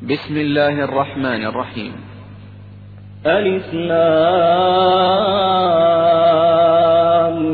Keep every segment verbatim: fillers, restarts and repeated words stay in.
بسم الله الرحمن الرحيم. ألف لام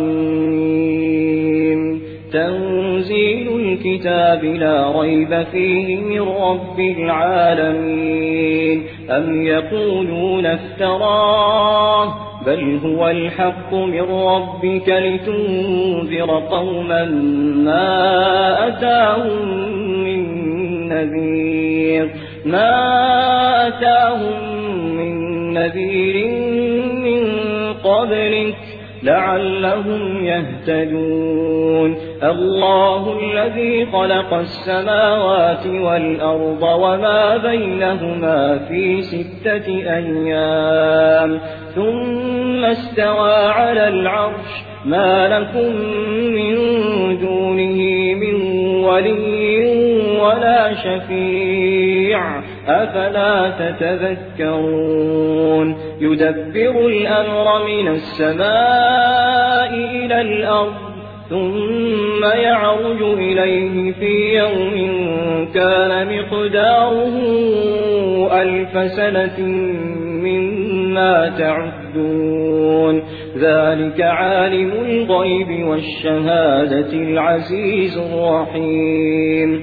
ميم. تنزيل الكتاب لا ريب فيه من رب العالمين. أم يقولون افتراه بل هو الحق من ربك لتنذر قوما ما أتاهم من نذير ما أتاهم من نذير من قبلك لعلهم يهتدون. الله الذي خلق السماوات والأرض وما بينهما في ستة أيام ثم استوى على العرش ما لكم من دونه من ولي ولا شفيع أفلا تتذكرون. يدبر الأمر من السماء إلى الأرض ثم يعرج إليه في يوم كان مقداره ألف سنة مما تعدون. ذلك عالم الغيب والشهادة العزيز الرحيم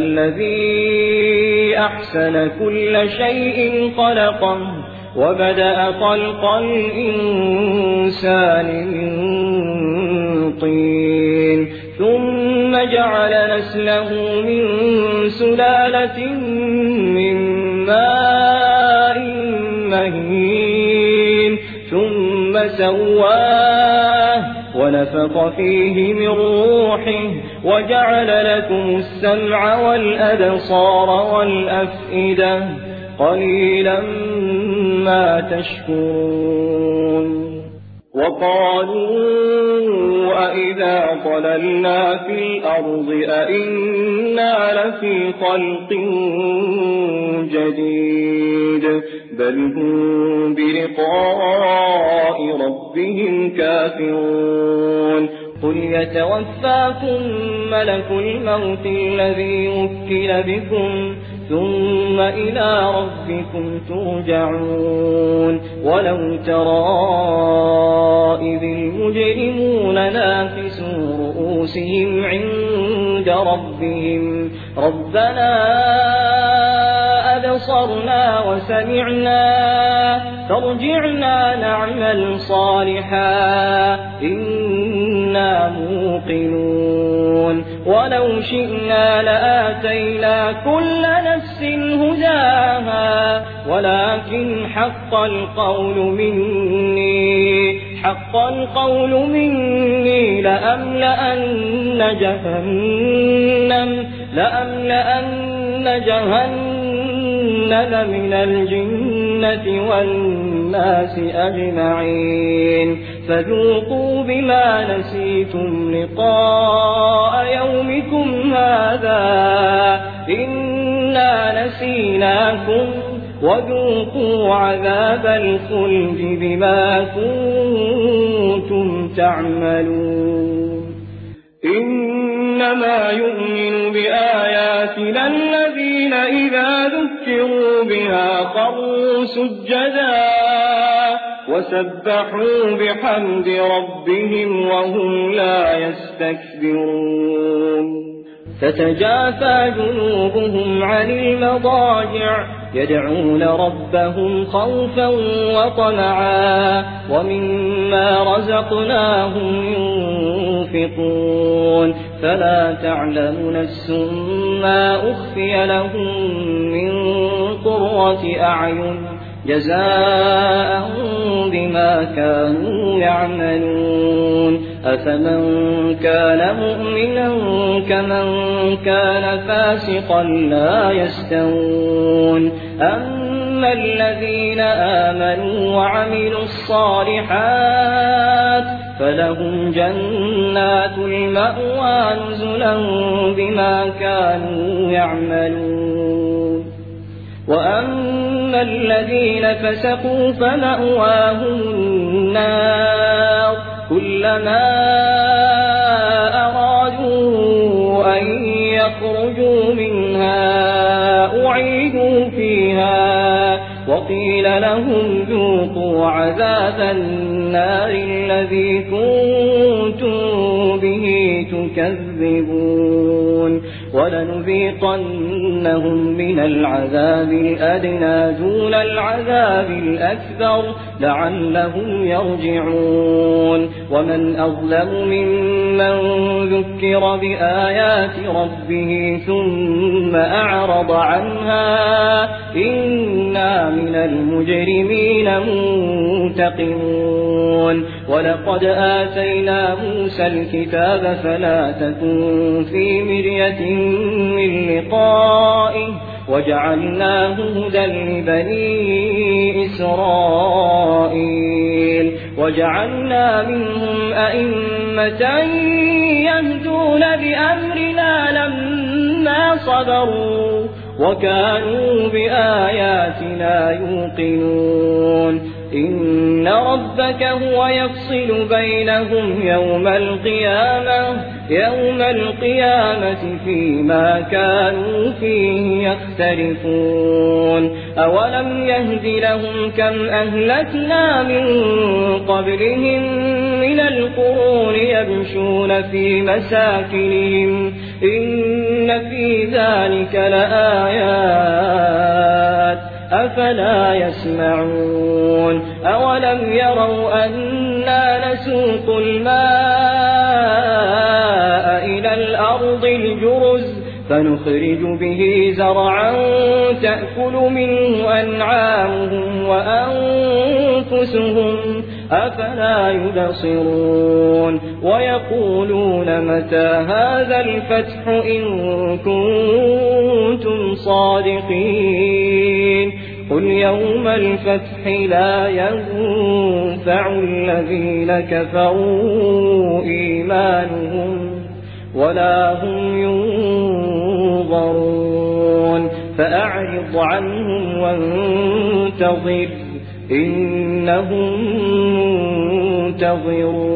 الذي أحسن كل شيء خلقه وبدأ خلق الإنسان من طين ثم جعل نسله من سلالة من ماء مهين ثم سواه ونفخ فيه من روحه وجعل لكم السمع والأبصار والأفئدة قليلا ما تشكرون. وقالوا أئذا ضللنا في الأرض أئنا لفي خلق جديد بل هم بلقاء ربهم كافرون. قل يتوفاكم ملك الموت الذي وكل بكم ثم إلى ربكم ترجعون. ولو ترى إذ المجرمون ناكسوا رؤوسهم عند ربهم ربنا أبصرنا وسمعنا فارجعنا نعمل صالحا إنا موقنون. ولو شئنا لآتينا كل نفس هداها ولكن حق القول مني حق القول مني لأملأن جهنم لأملأن جهنم من الجنة والناس أجمعين. فذوقوا بما نسيتم لقاء يومكم هذا إنا نسيناكم وذوقوا عذاب الخلد بما كنتم تعملون. إنما يؤمن بآياتنا الذين إذا ذكروا بها خروا سجدا وسبحوا بحمد ربهم وهم لا يستكبرون. تتجافى جنوبهم عن المضاجع يدعون ربهم خوفا وطمعا ومما رزقناهم ينفقون. فلا تعلم نفس ما أخفي لهم من قرة أعين جزاء بما كانوا يعملون. أفمن كان مؤمنا كمن كان فاسقا لا يستوون. أما الذين آمنوا وعملوا الصالحات فلهم جنات المأوى نزلا بما كانوا يعملون. وأما الذين فسقوا فمأواهم النار كلما أرادوا أن يخرجوا منها أعيدوا فيها وقيل لهم ذوقوا عذاب النار الذي كنتم به تكذبون ولنذيقنهم من العذاب الأدنى دون العذاب الأكبر لعلهم يرجعون ومن أظلم ممن ذكر بآيات ربه ثم أعرض عنها إنا من المجرمين منتقمون ولقد آتينا موسى الكتاب فلا تكن في مرية من لقائه وجعلناه هدى لبني إسرائيل وجعلنا منهم أئمة يهدون بأمرنا لما صبروا وكانوا بآياتنا يوقنون إن ربك هو يفصل بينهم يوم القيامة يوم القيامة فيما كانوا فيه يختلفون أولم يهد لهم كم أهلكنا من قبلهم من القرون يمشون في مساكنهم إن في ذلك لآيات أفلا يسمعون أولم يروا أنا نسوق الماء إلى الأرض الجرز فنخرج به زرعا تأكل منه أنعامهم وأنفسهم أفلا يبصرون ويقولون متى هذا الفتح إن كنتم صادقين قل يوم الفتح لا ينفع الذين كفروا إيمانهم ولا هم ينظرون فأعرض عنهم وانتظر إنهم منتظرون.